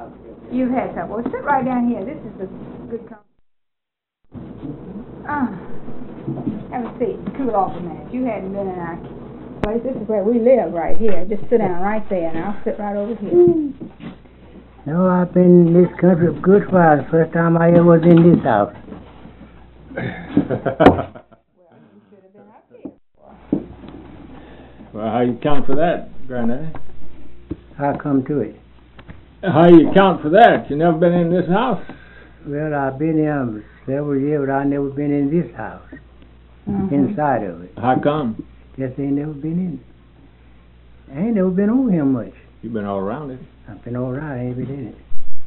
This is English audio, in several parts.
You've had some. Well, sit right down here. This is a good company. Have a seat. Cool off a minute. You hadn't been in our place. This is where we live right here. Just sit down right there, and I'll sit right over here. No, I've been in this country a good while. The first time I ever was in this house. Well, you should have been up here. Well, how you account for that, Granddaddy? How come to it? How you account for that? You never been in this house? Well, I've been here several years, but I've never been in this house. Inside of it. How come? Just ain't never been in it. I ain't never been over here much. You've been all around it. I've been all around, I ain't been in it.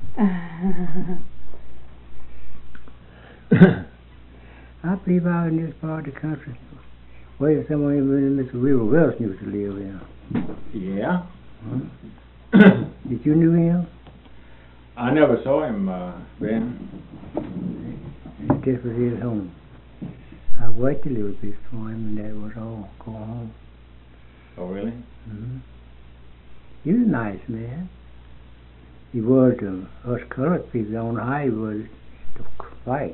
I believe I was in this part of the country where someone even Mr. River Wells used to live in. Yeah? Did you knew him? I never saw him, Ben. This was his home. I worked a little bit for him, and that was all. Go home. Oh, really? Mm-hmm. He was a nice man. He was to us colored people. I don't know how he was to fight.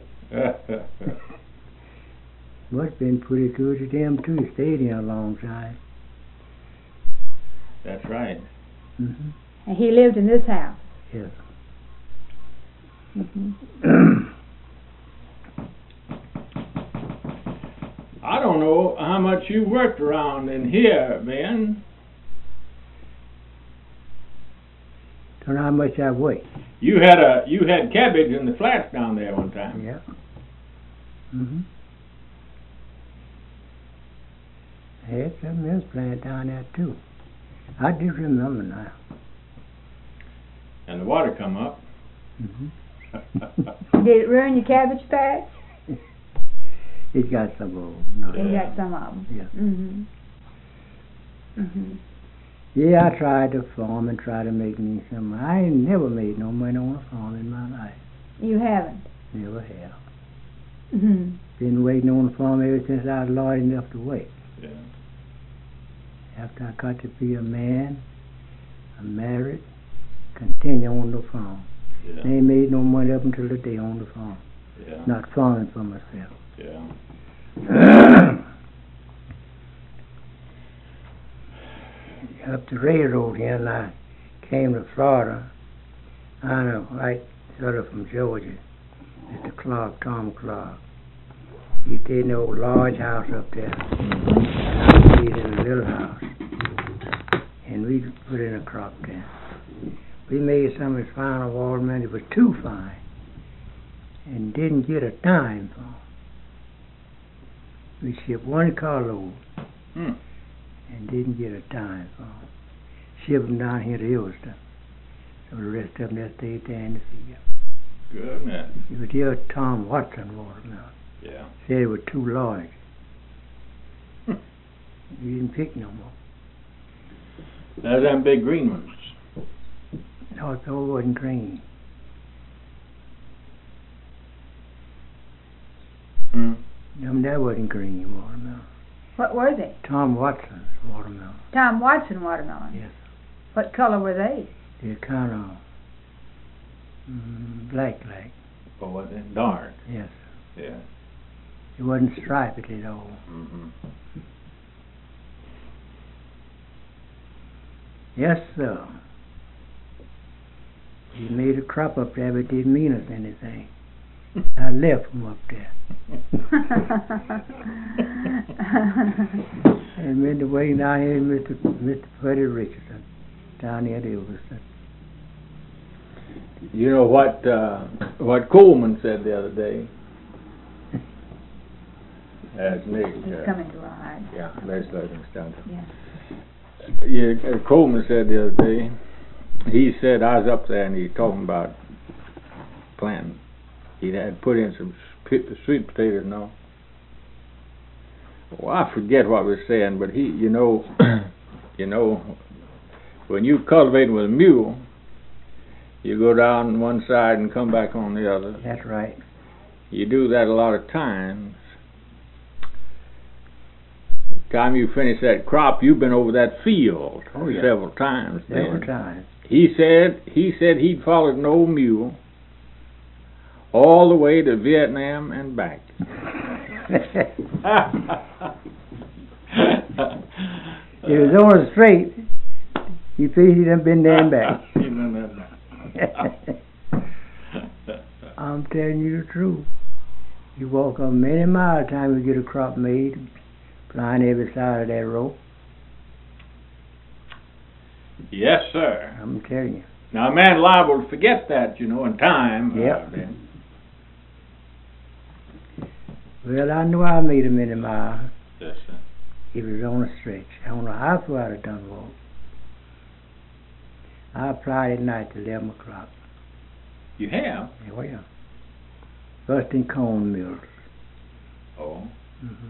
Must have been pretty good to them, too. He stayed here a long time. That's right. Mm-hmm. And he lived in this house? Yes. Mm-hmm. I don't know how much you worked around in here, Ben. Don't know how much I worked. You had cabbage in the flats down there one time. Yeah. Mm-hmm. I had something else planted down there too. I just remember now. And the water come up. Mm-hmm. Did it ruin your cabbage patch? It got some of them. No. It got some of them. Yeah. Mm-hmm. Mm-hmm. Yeah, I tried to farm and try to make me some. I ain't never made no money on a farm in my life. You haven't? Never have. Mm-hmm. Been waiting on the farm ever since I was large enough to wait. Yeah. After I got to be a man, I'm married, continue on the farm. Yeah. Ain't made no money up until the day on the farm. Yeah. Not farming for myself. Yeah. Up the railroad here, and I came to Florida. I know, right sort of from Georgia. Mr. Clark, Tom Clark. He stayed in the old large house up there. And I stayed in a little house. And we put in a crop there. We made some as fine a watermelon. It was too fine. And didn't get a dime for 'em. We shipped one carload. And didn't get a dime for 'em. Shipped them down here to Ilston. So the rest of them just stayed there in the field. Goodness. You could hear Tom Watson watermelon. Yeah. Said it was too large. You didn't pick no more. There's them big green ones. No, it wasn't green. That wasn't green watermelon. What was it? Tom Watson's watermelon. Tom Watson watermelon? Yes. What color were they? They're kind of black. Or was it dark? Yes. Yeah. It wasn't striped at all. Mm-hmm. Yes, sir. He made a crop up there, but it didn't mean us anything. I left him up there. And been to waiting down here, Mr. Freddie Richardson, down there at Ilverston. You know what Coleman said the other day? As Nick. He's coming to ride. Yeah, legislating down Yeah. Yeah, Coleman said the other day. He said I was up there and he talking about planting. He had put in some sweet potatoes and all. Well, I forget what we were saying, but he, you know, when you cultivate with a mule, you go down one side and come back on the other. That's right. You do that a lot of times. The time you finish that crop, you've been over that field several times. Several times. He said he'd followed an old mule all the way to Vietnam and back. If it was on the straight, he figured he'd been there and back. He'd been there and back. I'm telling you the truth. You walk up many miles time you get a crop made, flying every side of that rope. Yes, sir. I'm telling you. Now, a man liable to forget that, you know, in time. Yep. Ben. Well, I knew I made a many miles. Yes, sir. It was on a stretch. I don't know how far I'd have done walk. I applied at night to 11 o'clock. You have? Oh, yeah. Busting corn mills. Oh. Mm-hmm.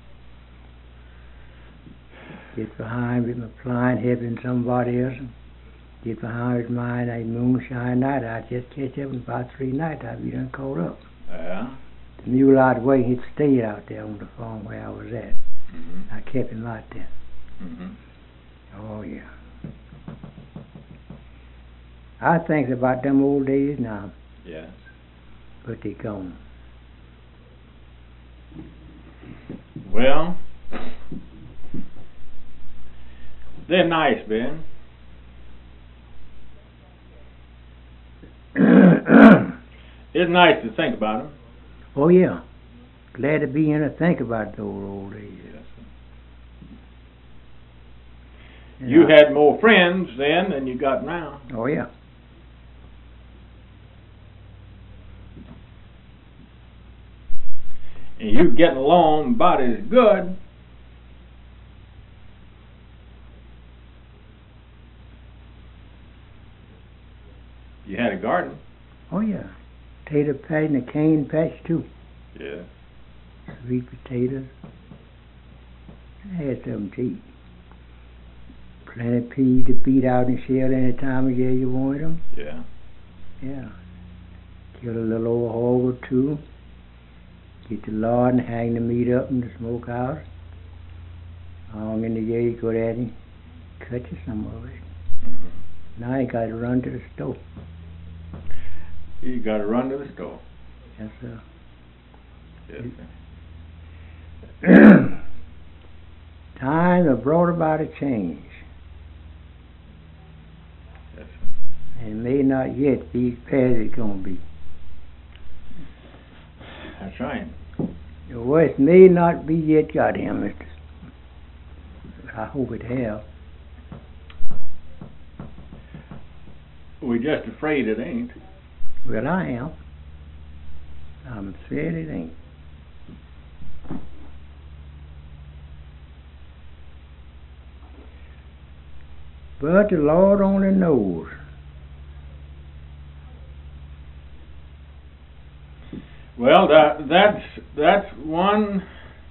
Get behind with my plant, helping somebody else. Get behind with mine, that moonshine night. I'd just catch up in about 3 nights. I'd be done caught up. Yeah. The mule I'd wait, he'd stay out there on the farm where I was at. Mm-hmm. I kept him out there. Mm-hmm. Oh, yeah. I think about them old days now, Yes. but they're gone. Well, they're nice, Ben. It's nice to think about them. Oh, yeah. Glad to be in and think about those old days. Yes, sir. You had more friends then than you got now. Oh, yeah. And you getting along about as good. You had a garden. Oh, yeah. Potato patch and a cane patch, too. Yeah. Sweet potatoes. I had something to eat. Plenty of peas to beat out and shell any time of year you wanted them. Yeah. Yeah. Kill a little old hog or two. Get the lard and hang the meat up in the smokehouse. Long in the year you go there and cut you some of it. Mm-hmm. Now you got to run to the store. You got to run to the store. Yes, sir. Yes, sir. Time have brought about a change. Yes, sir. And it may not yet be as bad as it's going to be. That's right. The worst may not be yet got him, mister. I hope it have. We're just afraid it ain't. Well, I am. I'm afraid it ain't. But the Lord only knows. Well, that's one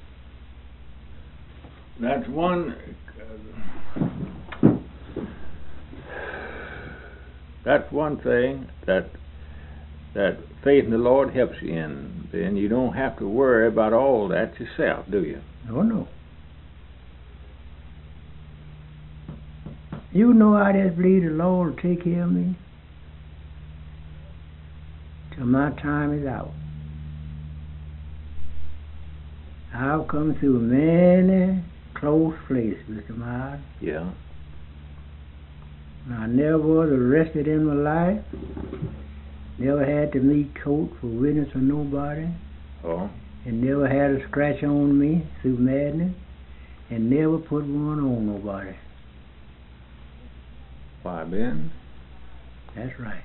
thing that faith in the Lord helps you in. Then you don't have to worry about all that yourself, do you? Oh, no. You know I just believe the Lord will take care of me till my time is out. I've come through many close places, Mr. Miles. Yeah. I never was arrested in my life. Never had to meet court for witness or nobody. Oh. And never had a scratch on me through madness. And never put one on nobody. Why, Ben? That's right.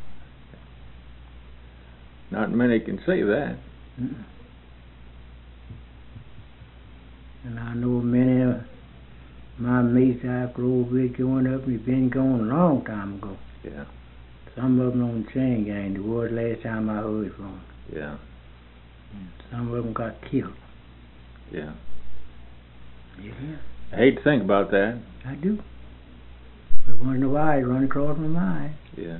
Not many can say that. Mm-mm. And I know many of my mates I've grown with growing up, they've been gone a long time ago. Yeah. Some of them on the chain gang, the was last time I heard from them. Yeah. Some of them got killed. Yeah. Yeah. I hate to think about that. I do. But once in a while it runs across my mind. Yeah.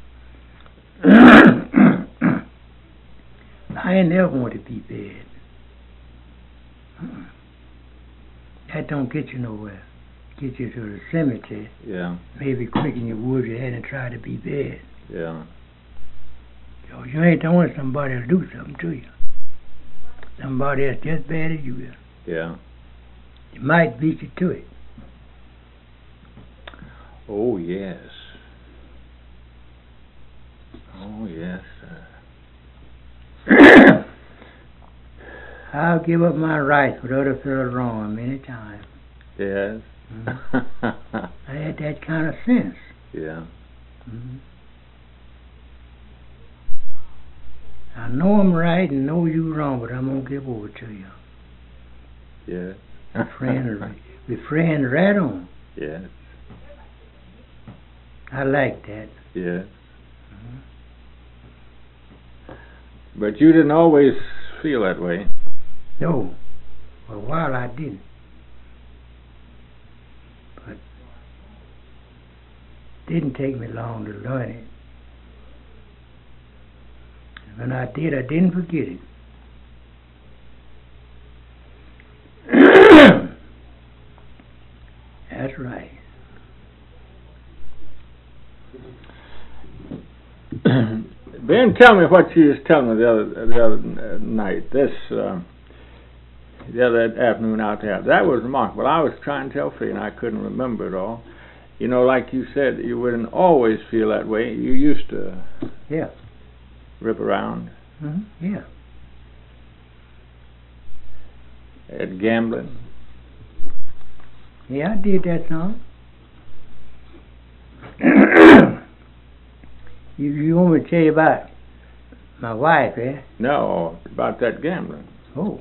I ain't never want to be bad. That don't get you nowhere. get you to the cemetery. Yeah. Maybe quicker than you would if you hadn't tried to be bad. Yeah. So you ain't the only somebody will do something to you. Somebody that's just bad as you is. Yeah. It might beat you to it. Oh, yes. Oh, yes, sir. I'll give up my rights for other fellas wrong many times. Yes. I had that kind of sense. Yeah. Mm-hmm. I know I'm right and know you wrong, but I'm going to give over to you. Yes. We're friends right on. Yes. I like that. Yes. Mm-hmm. But you didn't always feel that way. No. For a while I didn't. But it didn't take me long to learn it. And when I did, I didn't forget it. That's right. Ben, tell me what you was telling me the other night. The other afternoon out there. That was remarkable. I was trying to tell Fee and I couldn't remember it all. You know, like you said, you wouldn't always feel that way. You used to rip around. Mm-hmm. Yeah. At gambling. Yeah, I did that some. You want me to tell you about my wife, eh? No, about that gambling. Oh.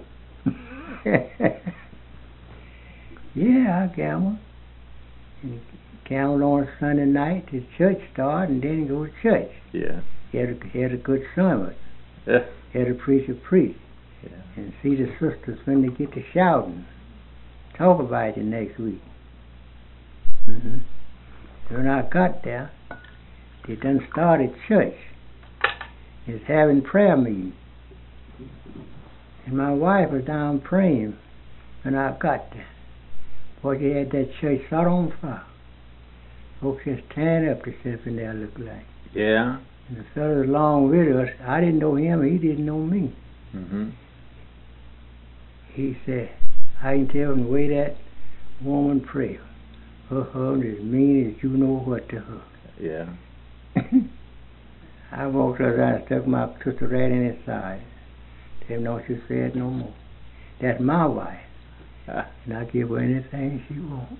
Yeah, I gamble. And gambled on Sunday night till church started and then go to church. Yeah. Had a good sermon. Yeah. Had a preacher preach. Yeah. And see the sisters when they get to shouting. Talk about it next week. Mm-hmm. When I got there, they done started church. It's having prayer meeting. And my wife was down praying when I got there. Boy, they had that church shut on fire. Folks just tearing up themselves in there, look like. Yeah. And the fellow along with us, I didn't know him, he didn't know me. Mm-hmm. He said, I can tell from the way that woman prayed. Her husband as mean as you know what to her. Yeah. I walked her down and stuck my sister right in his side. Tell him not to say it no more. That's my wife. And I give her anything she wants.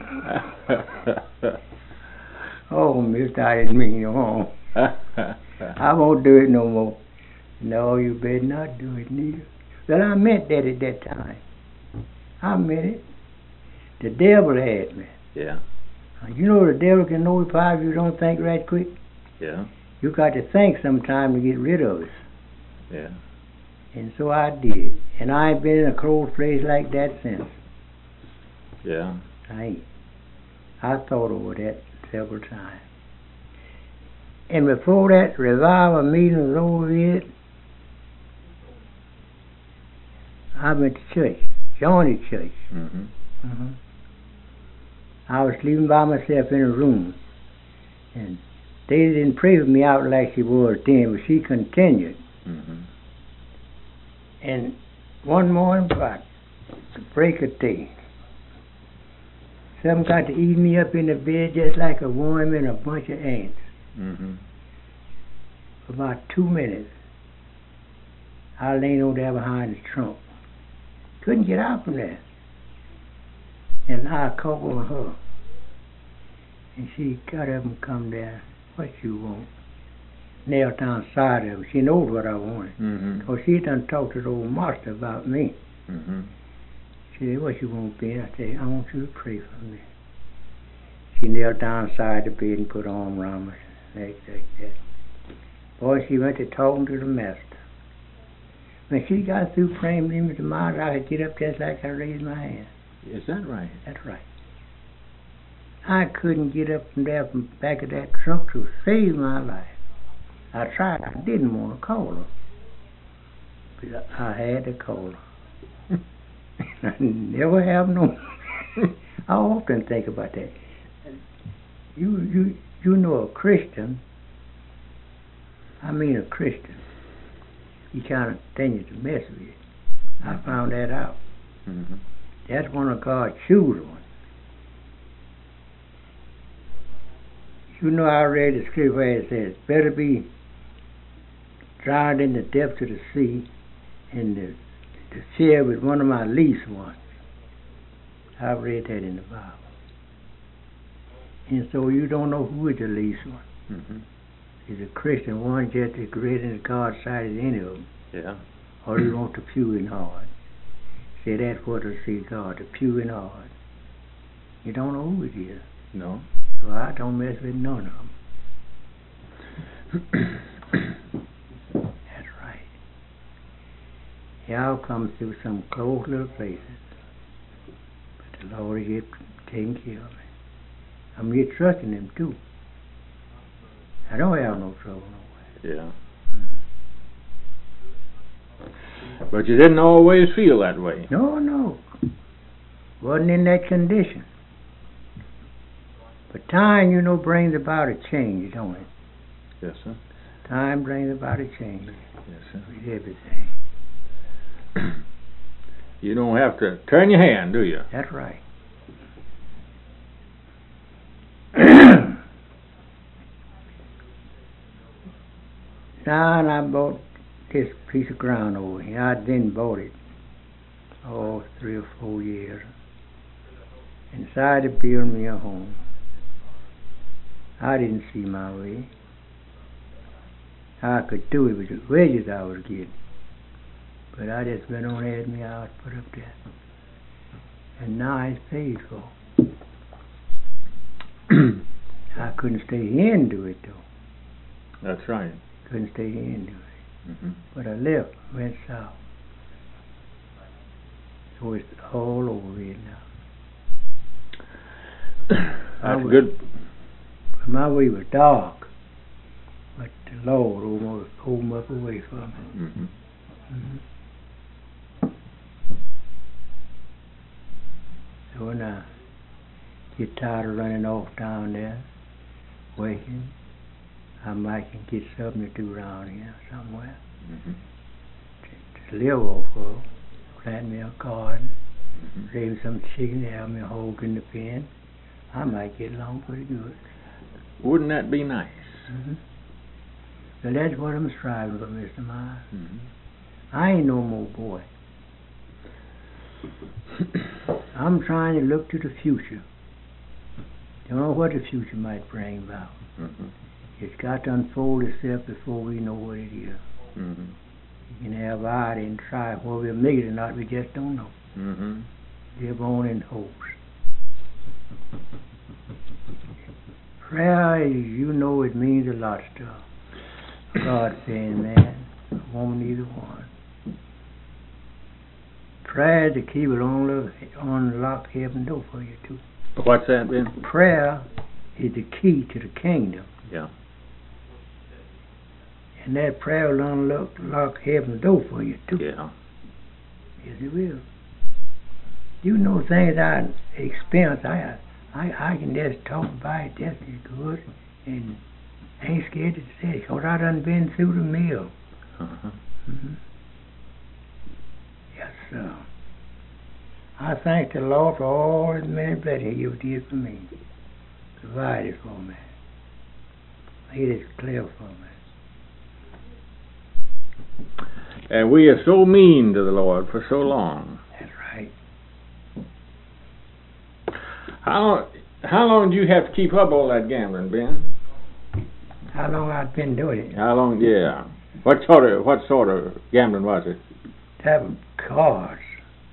Oh, mister, I didn't mean no harm. I won't do it no more. No, you better not do it neither. Well, I meant that at that time. I meant it. The devil had me. Yeah. You know the devil can know if you don't think right quick. Yeah. You got to think sometime to get rid of it. Yeah. And so I did. And I ain't been in a cold place like that since. Yeah. I ain't. I thought over that several times. And before that revival meeting was over with, I went to church, joined the church. Mm-hmm. Mm-hmm. I was sleeping by myself in a room. And they didn't pray for me out like she was then, but she continued. Mm-hmm. And one morning, about the break of day, something got to eat me up in the bed just like a worm and a bunch of ants. Mm-hmm. For about 2 minutes, I lay over there behind the trunk. Couldn't get out from there. And I called on her. And she got up and come down. What you want? Nailed down side of her. She knows what I wanted. Mm-hmm. Because she done talked to the old master about me. Mm-hmm. She said, what you want, Ben? I said, I want you to pray for me. She knelt down side the bed and put her arm around my neck like that. Boy, she went to talking to the master. When she got through praying with him with the master, I could get up just like I raised my hand. Is that right? That's right. I couldn't get up from there from back of that trunk to save my life. I tried. I didn't want to call her. But I had to call her. I never have no. I often think about that. You know a Christian, I mean a Christian, he kind of continues to mess with you. I found that out. Mm-hmm. That's one of God's chosen ones. You know, I read the scripture where it says, better be drowned in the depths of the sea and to share with one of my least ones. I've read that in the Bible. And so you don't know who is the least one. Mm-hmm. Is a Christian one just as great in God's sight as any of them? Yeah. Or you want the pure in heart? Say that's what I see God, the pure in heart. You don't know who it is. No. So I don't mess with none of them. That's right. Y'all come through some close little places, but the Lord is yet taking care of me. I'm yet trusting Him too. I don't have no trouble nowhere. Yeah. But you didn't always feel that way. No. Wasn't in that condition. But time, you know, brings about a change, don't it? Yes, sir. Time brings about a change. Yes, sir. With everything. You don't have to turn your hand, do you? That's right. Now, and I bought this piece of ground over here. I then bought it, 3 or 4 years. And decided to build me a home. I didn't see my way. How I could do it with the wages I was getting. But I just went on and had me out, put up there. And now it's paid for. I couldn't stay here and do it, though. That's right. Couldn't stay here and do it. Mm-hmm. But I left, went south. So it's all over here now. That's good. My way was dark, but the Lord almost pulled me up away from it. Mm-hmm. Mm-hmm. So when I get tired of running off down there, working, I might can get something to do around here somewhere. Mm-hmm. To live off of, plant me a garden, Mm-hmm. raise some chicken, have me a hog in the pen. I might get along pretty good. Wouldn't that be nice? Mm-hmm. So that's what I'm striving for, Mr. Myers. Mm-hmm. I ain't no more boy. I'm trying to look to the future. Don't know what the future might bring about. Mm-hmm. It's got to unfold itself before we know what it is. Mm-hmm. You can have eye and try whether we'll make it or not, we just don't know. Mm-hmm. Live on in hopes. Prayer, you know, it means a lot of stuff. God saying, man, won't either one. Prayer to keep it on lock heaven door for you too. What's that, Ben? Prayer is the key to the kingdom. Yeah. And that prayer will unlock heaven door for you too. Yeah. Yes, it will. You know things I experienced. I can just talk about it just as good and ain't scared to say it, 'cause I done been through the mill. Uh-huh. Mm-hmm. Yes, sir. I thank the Lord for all His many blessings He did for me, provided for me. He is clear for me. And we are so mean to the Lord for so long. That's right. How long did you have to keep up all that gambling, Ben? How long I've been doing it? How long? Yeah. What sort of gambling was it? Type of cards.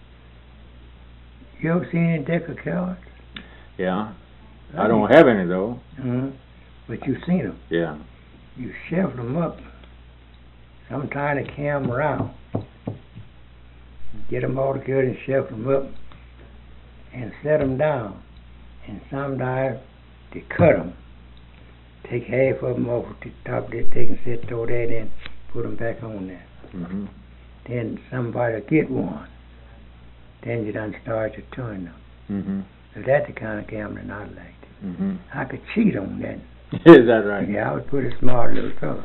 You ever seen any deck of cards? Yeah. I don't have any though. Mm-hmm. But you've seen them. Yeah. You shuffle them up. Sometimes they carry them around. Get them all together and shuffle them up and set them down. And sometimes they cut them. Take half of them off the top of that, they can set throw that in, put them back on there. Mm-hmm. Then somebody will get one. Then you done start to turn them. Mm-hmm. So that's the kind of gambling I liked. Mm-hmm. I could cheat on that. Is that right? Yeah, I was a pretty smart little fellow.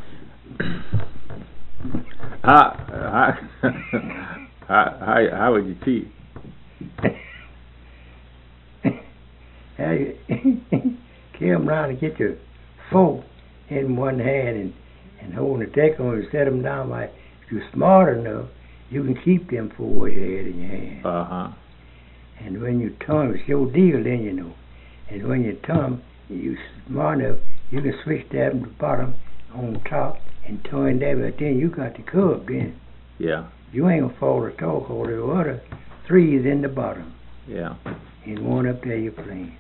How would you cheat? Come around and get your fork in one hand and hold the deck on and set them down. If you're smart enough, you can keep them four you had in your hand. Uh-huh. And when you turn, it's your deal then, you know. And when you turn, you're smart enough, you can switch that from the bottom on top and turn that, but then you got the curve then. Yeah. You ain't gonna fall at all, because the other three is in the bottom. Yeah. And one up there you're playing.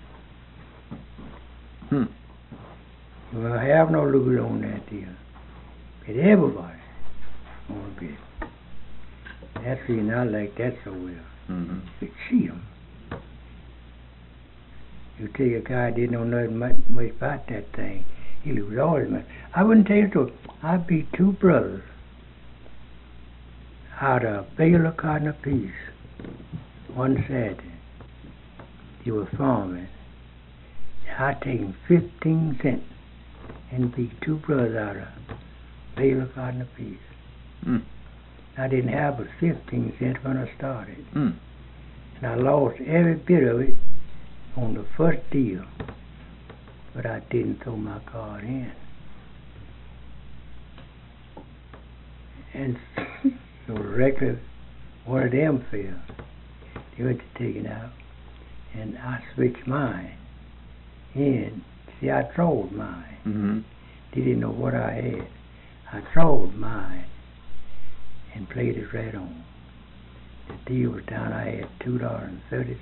You won't have no lose on that deal. But everybody wanna bet. That's the reason I like that so well. Mm-hmm. You cheat 'em. You take a guy that didn't know nothing much about that thing, he lose all his money. I wouldn't tell you the truth. I beat two brothers out of a bale of cotton apiece one Saturday. They were farming. I taken 15 cents and beat two brothers out of a bale of cotton apiece. I didn't have but 15 cents when I started. And I lost every bit of it on the first deal. But I didn't throw my card in. And so the record, one of them fell. They went to take it out. And I switched mine in. See, I throwed mine. Mm-hmm. They didn't know what I had. I throwed mine and played it right on. The deal was down. I had $2.30.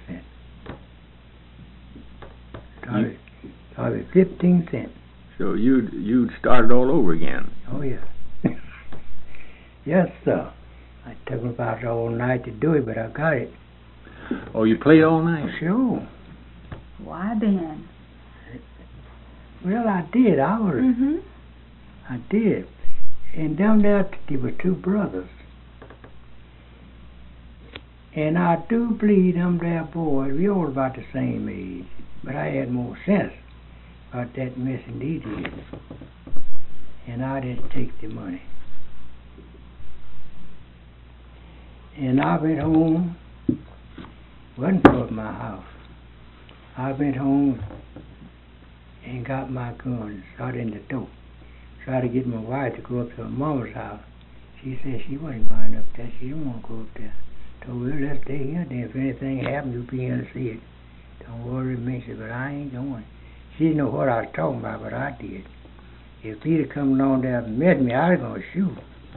Started 15 cents. So you'd started all over again. Oh yeah. Yes, sir. I took about all night to do it, but I got it. Oh, you played all night? Sure. Why then? Well, I did. I did. And down there were two brothers. And I do believe them there boys, we all about the same age. But I had more sense about that mess than they did. And I didn't take the money. And I went home, wasn't toward my house. I went home and got my gun and started in the door. Tried to get my wife to go up to her mama's house. She said she wasn't going up there. She didn't want to go up there. Told her, let's stay here. Then if anything happens, you'll be here to see it. Don't worry, Missy, but I ain't going. She didn't know what I was talking about, but I did. If Peter come along there and met me, I was going to shoot.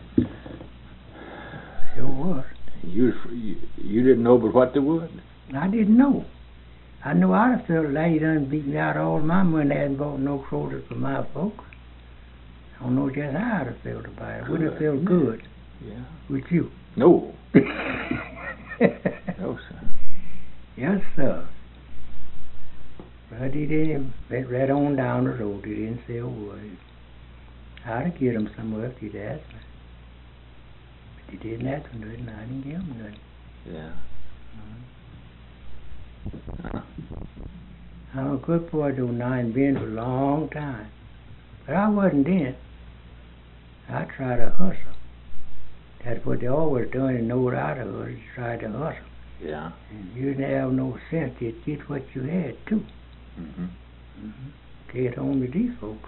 Sure was. You didn't know but what they would? I didn't know. I knew I'd have felt like he done beat me out all my money. I hadn't bought no clothes for my folks. I don't know just how I'd have felt about it. Would have felt good. Yeah. With you. No. No, sir. Yes, sir. But he didn't. Went right on down the road. He didn't say a word. I'd have given him some more if he'd asked me. But he didn't ask me nothing. I didn't give him nothing. Yeah. I'm a good boy though now and been for a long time. But I wasn't then. I tried to hustle. That's what they always done and know what I was, is try to hustle. Yeah. And you didn't have no sense, you'd get what you had too. Get home to these folks.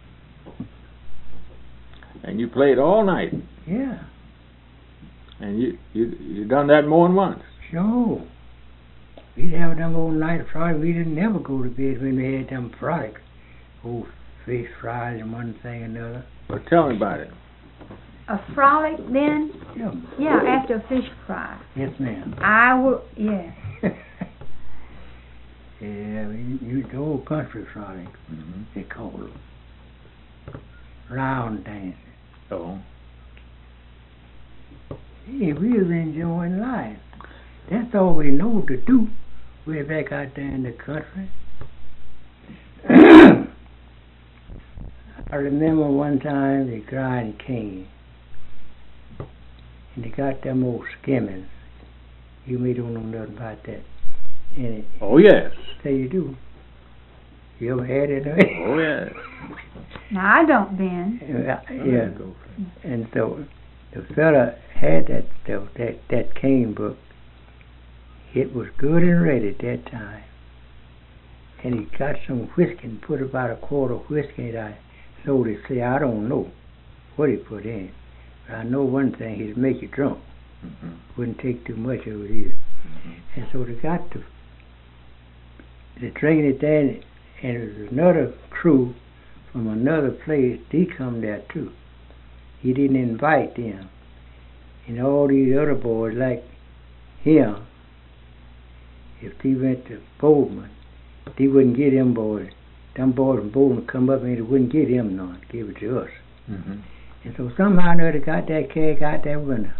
And you played all night? Yeah. And you done that more than once? Sure. We'd have them all night Friday. We didn't never go to bed when we had them frolics. Old fish fries and one thing and another. Well, tell me about it. A frolic then? Yeah. Yeah, after a fish fry. Yes, ma'am. I will, yeah. Yeah, the old country frolic, they call them. Round dancing. Oh. Hey, we was enjoying life. That's all we know to do. Way back out there in the country. I remember one time they cried cane. And they got them old skimmings. You may don't know nothing about that. And oh, yes. Say you do. You ever had it? Oh, yes. Now, I don't, Ben. Yeah. And so the fella had that stuff, that cane book. It was good and ready at that time. And he got some whiskey and put about a quart of whiskey in it. I sold it. Say, I don't know what he put in. But I know one thing, he'd make you drunk. Mm-hmm. Wouldn't take too much of it either. Mm-hmm. And so they got to drinking it there, and there was another crew from another place. He come there too. He didn't invite them. And all these other boys like him, if they went to Bowman, they wouldn't get them boys. Them boys from Bowman come up and they wouldn't get him none. Give it to us. Mm-hmm. And so somehow or another got that keg out that window.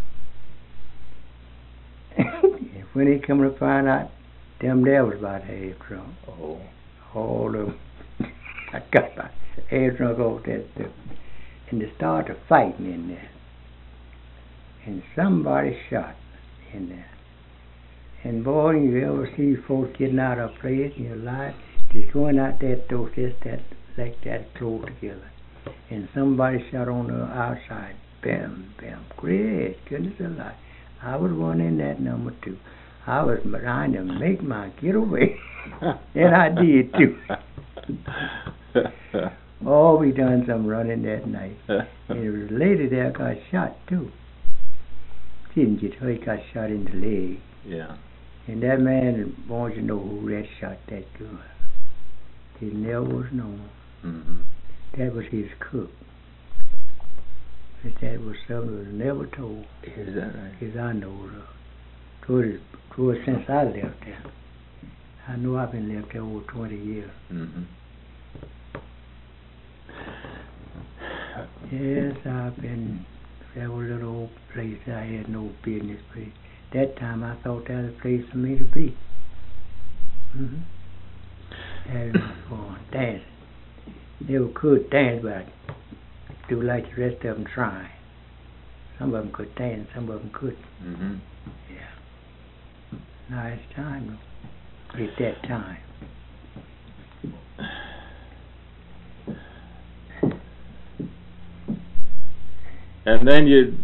And when they come to find out, them there was about half drunk. Oh. All of them. I got my half drunk off that stuff. And they started fighting in there. And somebody shot in there. And boy, you ever see folks getting out of place in your life, just going out that door, just that, like that, close together. And somebody shot on the outside. Bam, bam. Great goodness alive. I was one in that number too. I was trying to make my getaway. And I did too. Oh, we done some running that night. And there was a lady there got shot too. She didn't get hurt, got shot in the leg. Yeah. And that man wanted to know who that shot that gun. He never was known. Mm-hmm. That was his cook. But that was something that was never told. Is that right? As I know of. Toward since I left there. I know I've been left there over 20 years. Mm-hmm. Yes, I've been several little old places I had no business with. That time I thought that was a place for me to be. Mm-hmm. Having fun, dancing. Never could dance, but I do like the rest of them trying. Some of them could dance, some of them couldn't. Mm-hmm. Yeah. Now it's time, though. It's that time. And then you'd,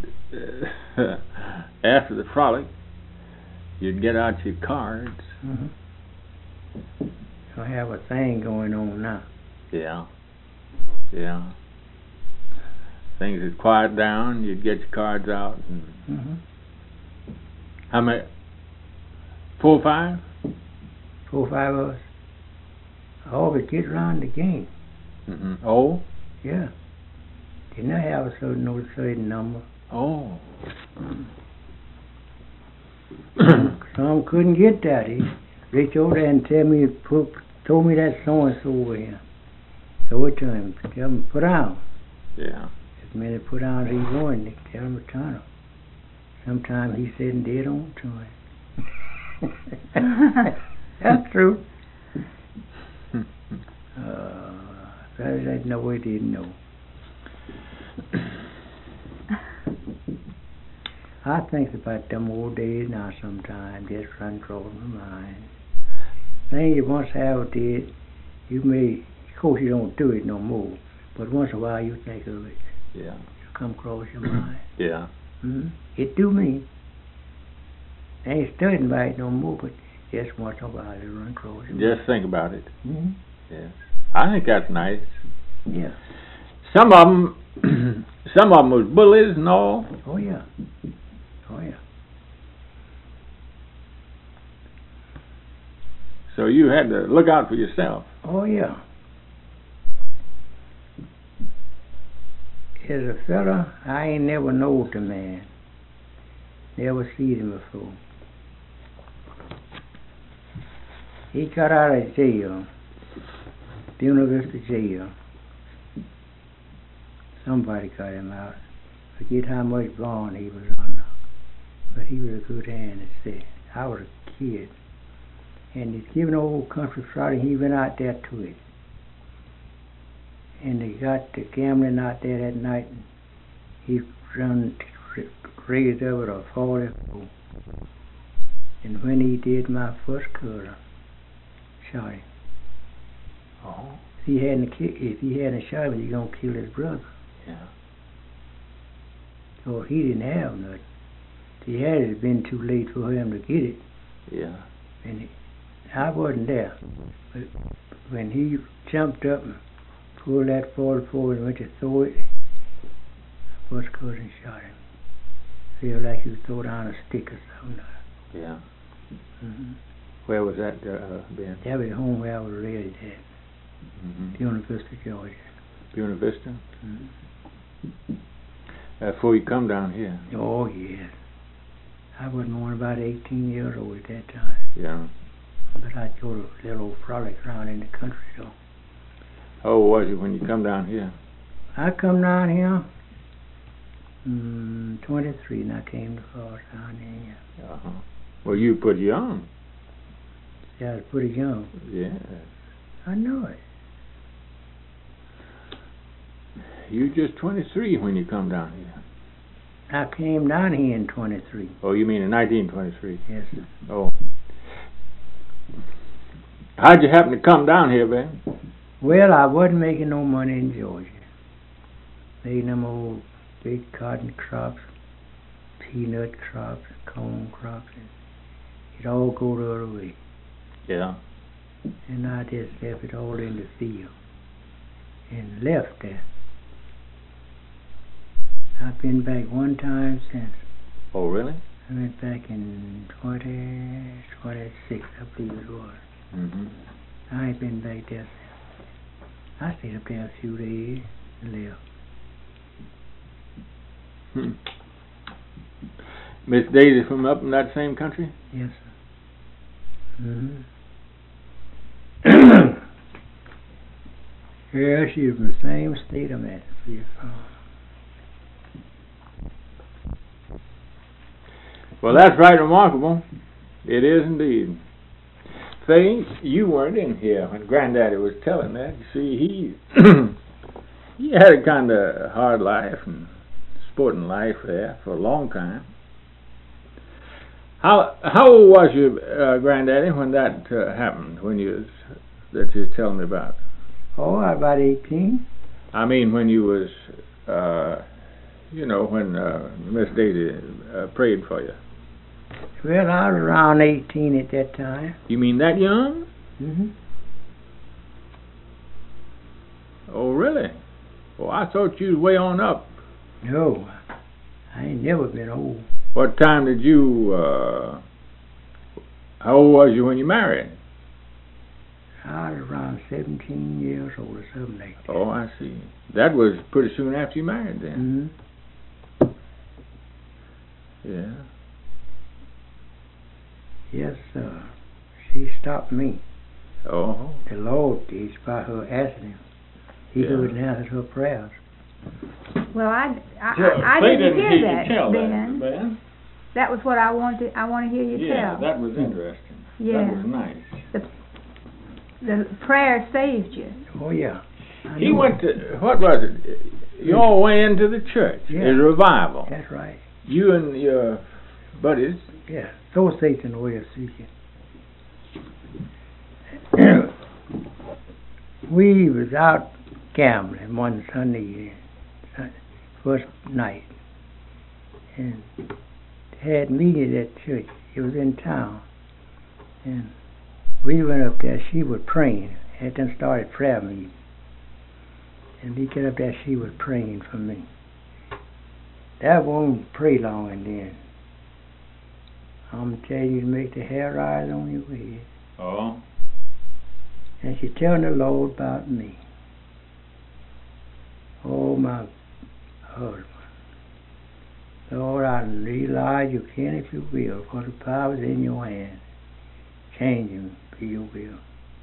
after the frolic, you'd get out your cards. Mm-hmm. So I have a thing going on now. Yeah. Yeah. Things would quiet down, you'd get your cards out. And Mm-hmm. how many? 4 or 5? 4 or 5 of us. Oh, we get around the game. Mm-hmm. Oh? Yeah. Didn't I have a certain number? Oh. Some couldn't get that. He reached over there and told me that so-and-so over here. So it to him. Tell him put down. Yeah. As many put down as he's going, they tell him to turn him. Sometimes he said and did on to him. That's true. Fellas that know it didn't know. I think about them old days now sometimes, just run across my mind. Things you once have did, you may, of course you don't do it no more, but once in a while you think of it. Yeah. It'll come across your mind. Yeah. Mm-hmm. It do me. I ain't studying about it no more, but just once in a while it run across your mind. Just think about it. Mm-hmm. Yes. I think that's nice. Yeah. Some of them was bullies and all. Oh yeah. Oh yeah. So you had to look out for yourself. Oh yeah. As a fella, I ain't never knowed the man. Never seen him before. He got out of jail, the University jail. Somebody got him out. Forget how much bond he was under. But he was a good hand at that. I was a kid. And he's given the old country Friday, he went out there to it. And they got the gambling out there that night, and he raised up with a 44. And when he did my first cousin, shot him. Oh. If he hadn't shot him, he was gonna kill his brother. Yeah. So he didn't have nothing. If he had, it'd been too late for him to get it. Yeah. And I wasn't there. But when he jumped up and pulled that 44 and went to throw it, my first cousin shot him. Feel like you throw down a stick or something. Yeah. Mm-hmm. Where was that Ben? That was home where I was raised at. Mm-hmm. University of Georgia. Buena Vista? Mm-hmm. Before you come down here? Oh, yes. I was more than about 18 years old at that time. Yeah. But I go to little old frolics around in the country, though. How old was you when you come down here? I come down here, 23, and I came to Florida down here. Uh-huh. Well, you were pretty young. Yeah, I was pretty young. Yes. I know it. You were just 23 when you come down here. I came down here in 23. Oh, you mean in 1923? Yes, sir. Oh. How'd you happen to come down here, Ben? Well, I wasn't making no money in Georgia. Making them old big cotton crops, peanut crops, corn crops, and it all go the other way. Yeah. And I just left it all in the field and left there. I've been back one time since. Oh, really? I went back in 2026, I believe it was. Mm-hmm. I ain't been back there since. I stayed up there a few days and left. Miss Daisy from up in that same country? Yes, sir. Mm-hmm. Yeah, she's from the same state I'm at. Well, that's right remarkable. It is indeed. Faye, you weren't in here when Granddaddy was telling that. You see, he had a kind of hard life and sporting life there for a long time. How old was you, Granddaddy, when that happened? When that you was telling me about? Oh, I was about 18. I mean, when you was, when Miss Daisy prayed for you. Well, I was around 18 at that time. You mean that young? Mm-hmm. Oh, really? Well, I thought you was way on up. No, I ain't never been old. What time did you, how old was you when you married? I was around 17 years old or something like that. Oh, I see. That was pretty soon after you married then. Mm-hmm. Yeah. Yes, sir. She stopped me. Oh. The Lord did by her asking him. He wouldn't answer her prayers. Well, I didn't hear that, Ben. Ben. That was what I want to hear you tell. Yeah, that was interesting. Yeah. That was nice. The prayer saved you. Oh, yeah. He went to, what was it? You all went into the church. Yeah. A revival. That's right. You and your buddies. Yeah. So Satan the way of speaking. We was out gambling one Sunday, first night, and had meeting at church. It was in town, and we went up there. She was praying. Had done started prayer meeting, and we get up there. She was praying for me. That won't pray long, and then I'm telling you to make the hair rise on your head. Oh. And she telling the Lord about me. Oh, my husband. Lord, I realize you can if you will, for the power's in your hand. Change him to your will.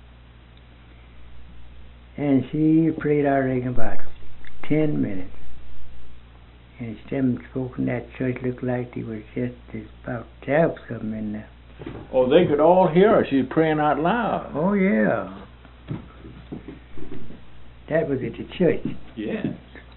And she prayed, I reckon, about 10 minutes. And them folk in that church looked like they was just about to have something in there. Oh, they could all hear her. She's praying out loud. Oh, yeah. That was at the church. Yes.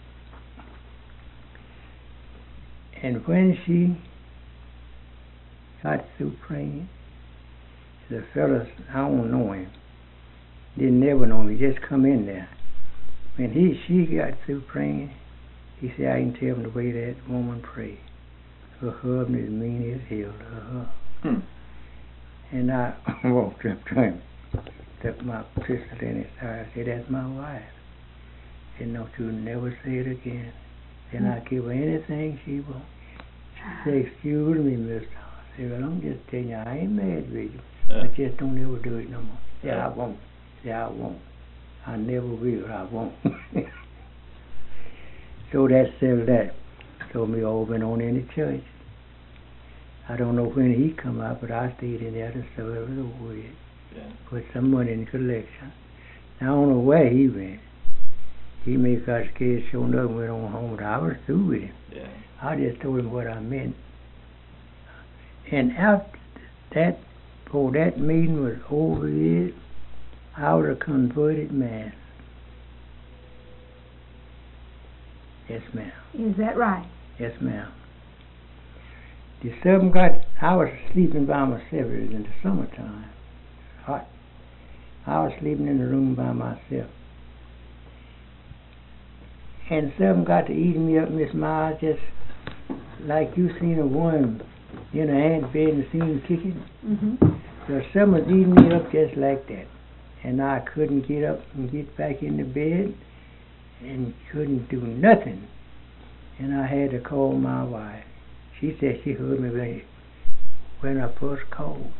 And when she got through praying. The fellas, I don't know him. Didn't never know him. He just come in there. When she got through praying, he said, I can tell him the way that woman prayed. Her husband is mean as hell. And I walked up to him, took my pistol in his eye. I said, that's my wife. I said, don't you never say it again. Then I give her anything she wants. She said, excuse me, mister. I said, well, I'm just telling you, I ain't mad with you. But just don't ever do it no more. Say, I won't. Say, I won't. I never will. I won't. So that settled that. Told me over and on in the church. I don't know when he come out, but I stayed in there to serve it was over with. Put some money in collection. Now, I don't know where he went. He may have got scared, showing up and went on home, but I was through with him. I just told him what I meant. And after that, before that meeting was over with, I was a converted man. Yes, ma'am. Is that right? Yes, ma'am. I was sleeping by myself. It was in the summertime. Hot. I was sleeping in the room by myself. And something got to eating me up, Miss Miles, just like you seen a worm in an ant bed and seen him kicking. So something was eating me up just like that. And I couldn't get up and get back in the bed and couldn't do nothing. And I had to call my wife. She said she heard me when I first called.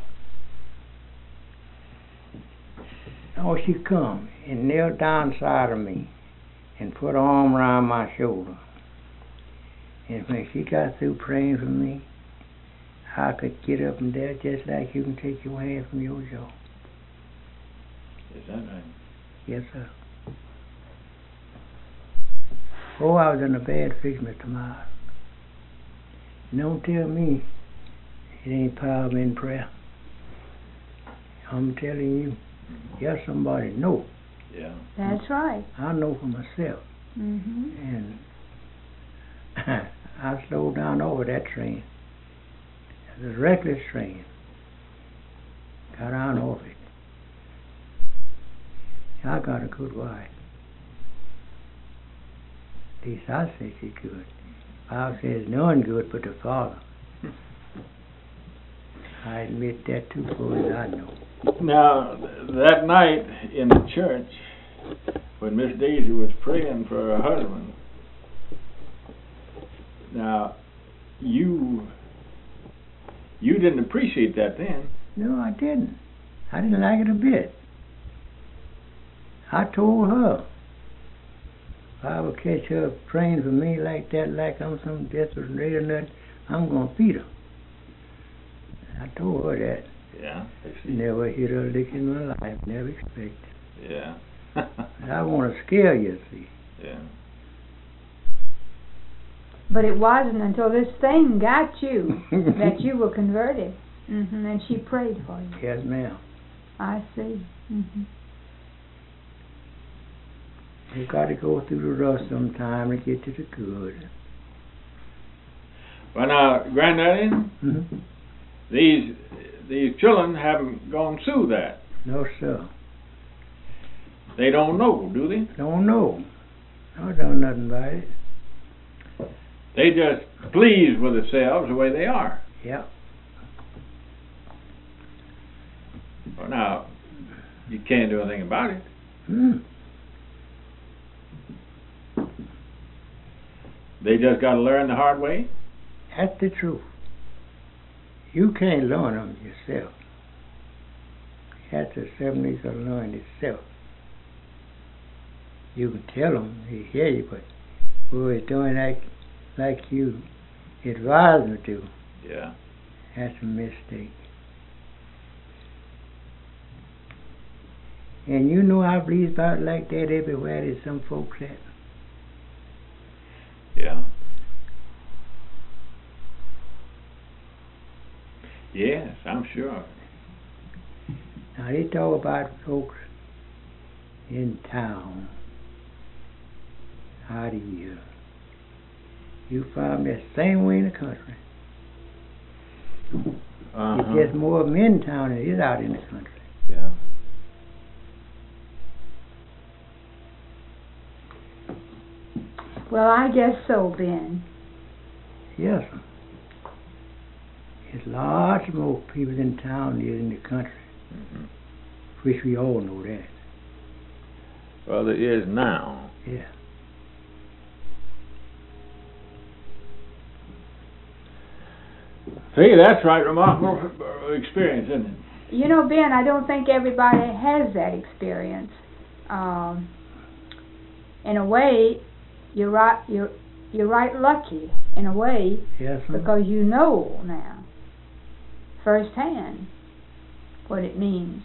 Oh, she come and knelt down side of me and put her arm around my shoulder. And when she got through praying for me, I could get up and down just like you can take your hand from your jaw. Is that right? Yes, sir. Oh, I was in a bad fix, Mr. Miles. Don't tell me it ain't power in prayer. I'm telling you, yes, somebody know. Yeah. That's right. I know for myself. And I slowed down over that train. It was a reckless train. Got on off it. I got a good wife. At least I say she's good. Bible says none good but the Father. I admit that too, far as I know. Now, that night in the church, when Miss Daisy was praying for her husband, now, you didn't appreciate that then. No, I didn't. I didn't like it a bit. I told her, if I would catch her praying for me like that, like I'm some desperate raider nut, I'm going to beat her. I told her that. Yeah. Never hit her lick in my life, never expected. Yeah. I want to scare you, see. Yeah. But it wasn't until this thing got you that you were converted. And she prayed for you. Yes, ma'am. I see. You got to go through the rough sometime to get to the good. Well, now, Granddaddy, these children haven't gone through that. No, sir. They don't know, do they? Don't know. I don't know nothing about it. They just pleased with themselves the way they are. Yep. Well, now, you can't do anything about it. They just got to learn the hard way? That's the truth. You can't learn them yourself. That's the something you got to learn yourself. You can tell them, they hear you, but who is doing like you advise them to, yeah, that's a mistake. And you know I believe about like that everywhere there's some folks at. Yeah. Yes, I'm sure. Now they talk about folks in town. How do you? You find that same way in the country. It's just more of them in town than it is out in the country. Yeah. Well, I guess so, Ben. Yes, sir. There's lots more people in town than there is in the country. Which we all know that. Well, there is now. Yeah. See, that's right, remarkable experience, isn't it? You know, Ben, I don't think everybody has that experience. In a way, you're right lucky, in a way, Yes, sir. because you know now, firsthand, what it means.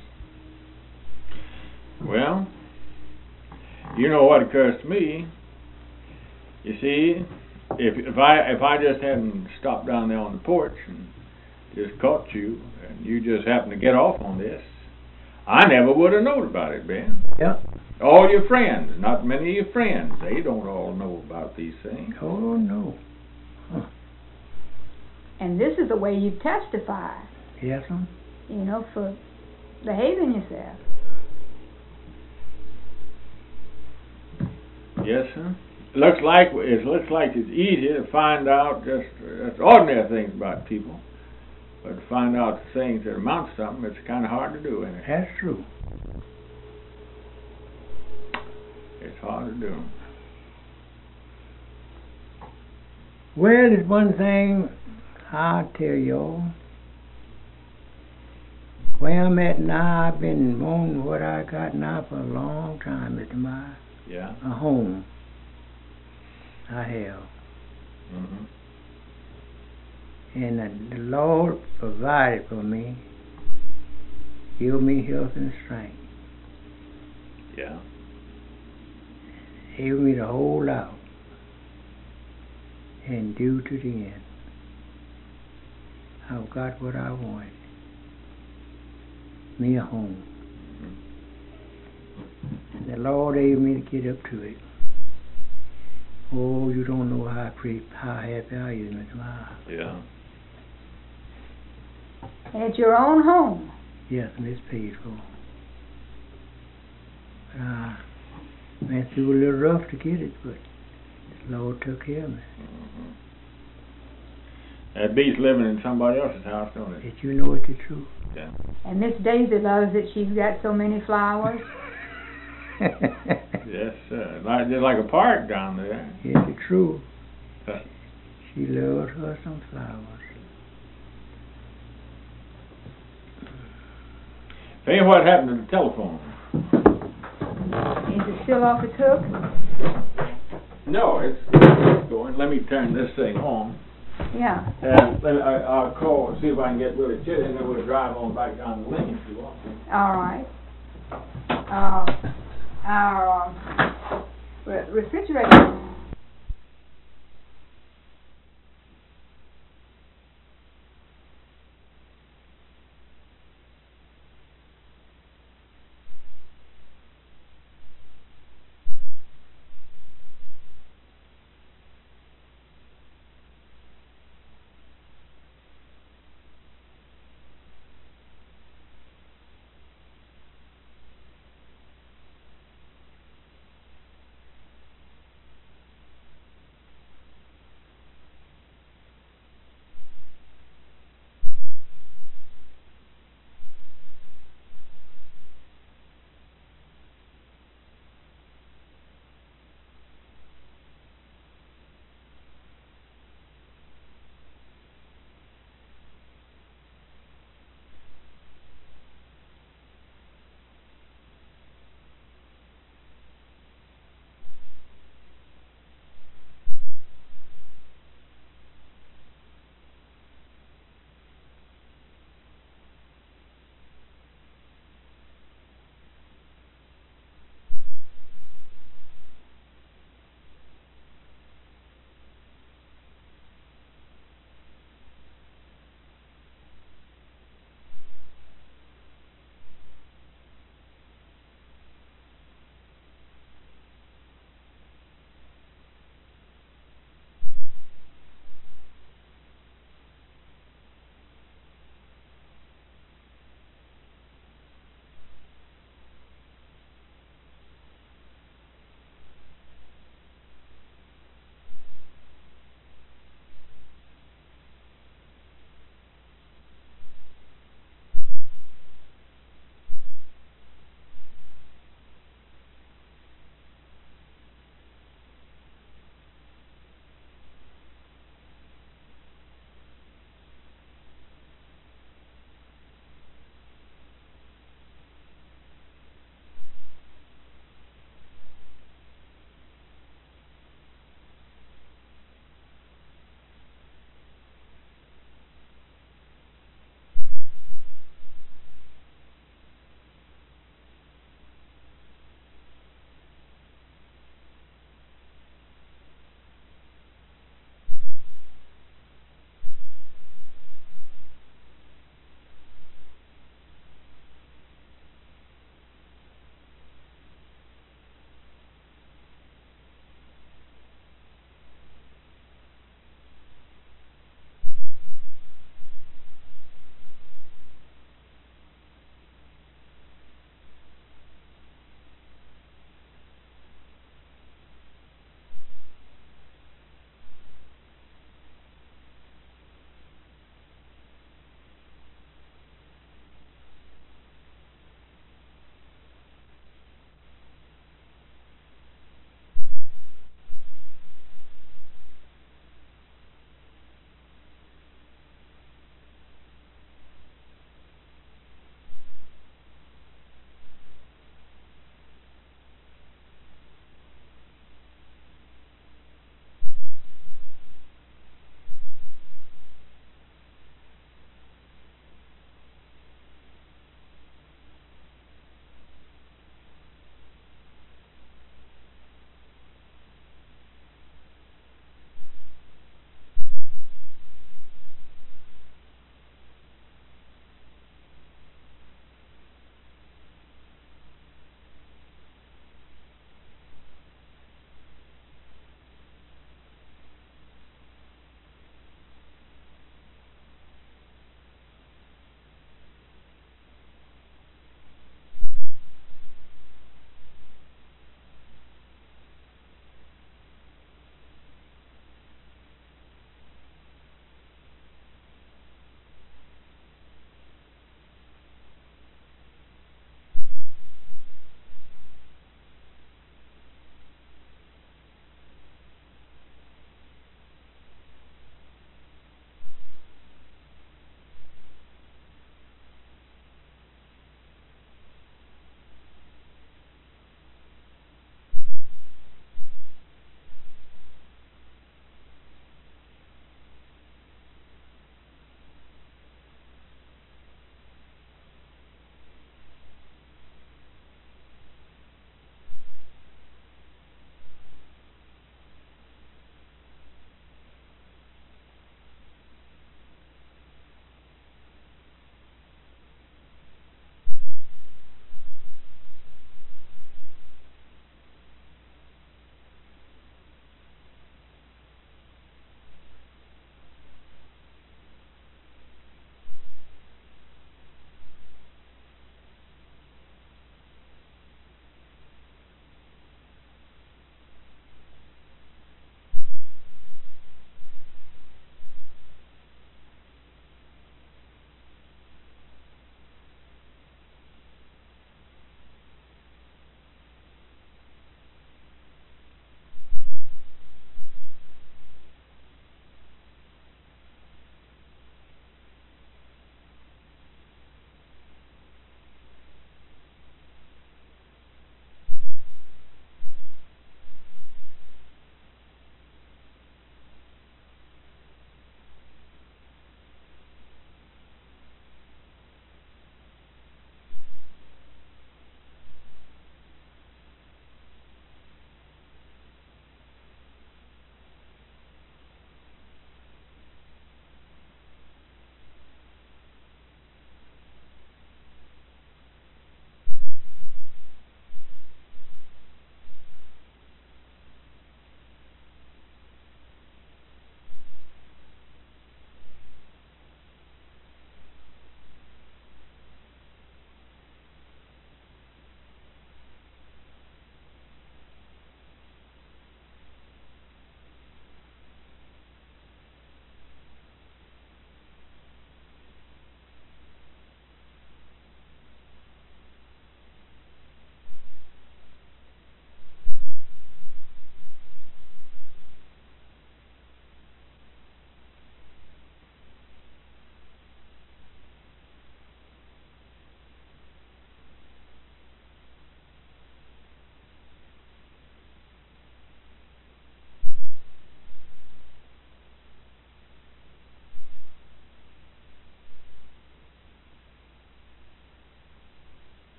Well, you know what occurs to me. You see, if I just hadn't stopped down there on the porch and just caught you, and you just happened to get off on this, I never would have known about it, Ben. Yeah. All your friends, not many of your friends, they don't all know about these things. Oh, no. Huh. And this is the way you testify, Yes, sir. you know, for behaving yourself. Yes, sir. It looks like it's easy to find out just ordinary things about people, but to find out things that amount to something, it's kind of hard to do, isn't it? That's true. It's hard to do. Well, there's one thing I'll tell y'all. Where I'm at now, I've been wanting what I got now for a long time. It's Yeah. a home. I have. Mhm. And the Lord provided for me, give me health and strength, Yeah. give me to hold out and do to the end. I've got what I wanted. Me a home. And the Lord able me to get up to it. Oh, you don't know how happy I am, Mr. Miles. Yeah. At your own home. Yes, and it's paid for. But I went through a little rough to get it, but the Lord took care of me. That beats living in somebody else's house, don't it? Did you know it's the truth? Yeah. And Miss Daisy loves that she's got so many flowers. Yes, sir. Just like a park down there. It's the truth. She loved her some flowers. Tell you what happened to the telephone. Is it still off its hook? No, it's going. Let me turn this thing on. Yeah. And I'll call, see if I can get Willie Chitty, and then we'll drive on back down the lane if you want. All right. Our refrigerator